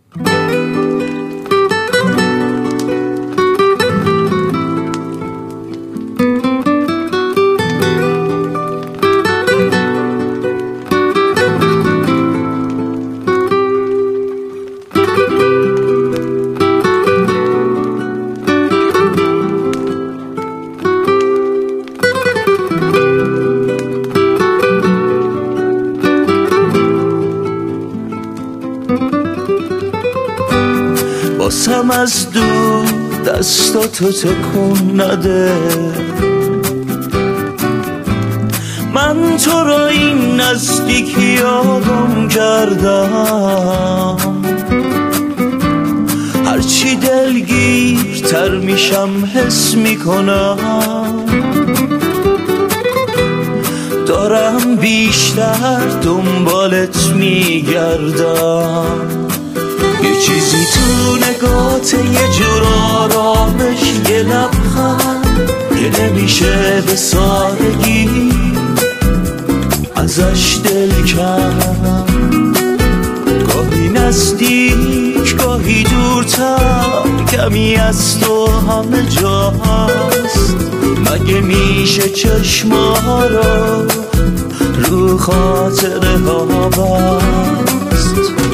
باسم از دور دستاتو تکون نده، من تو را این نزدیکی آرام کردم. هرچی دلگیرتر میشم حس میکنم، دارم بیشتر دنبالت میگردم. یه چیزی تو نگات، یه جور آرامش، یه لبخند که نمیشه به سادگی ازش دل کم. گاهی نزدیک گاهی دورتر، کمی از تو همه جا هست. مگه میشه چشما رو رو خاطره ها بست؟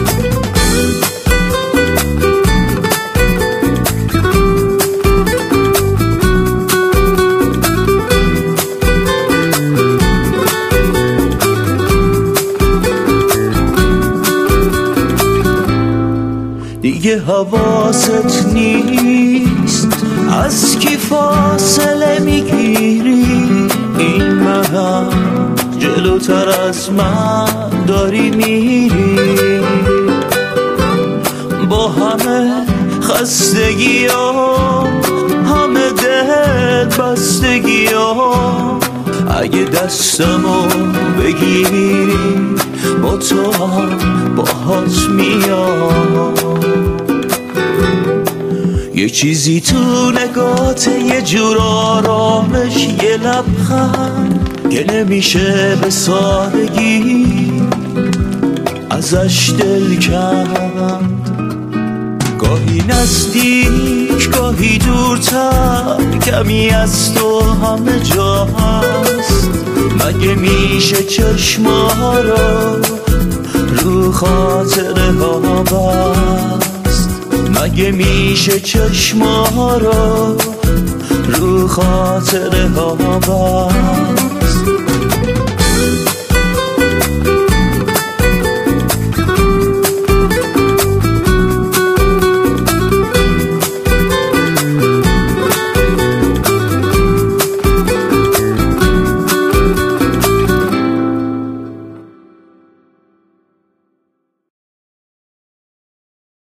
دیگه حواست نیست از کی فاصله میگیری. این من جلوتر از من داری میری، با همه خستگی ها، همه دل بستگی ها. اگه دستمو بگیری با تو هم باهات میام. یه چیزی تو نگات، یه جور آرامش، یه لبخند که نمیشه به سادگی ازش دل کند. گاهی نزدیک گاهی دورتر، کمی از تو همه جا هست. مگه میشه چشما رو رو خاطره ها بست؟ مگه میشه چشما رو رو خاطره ها بست؟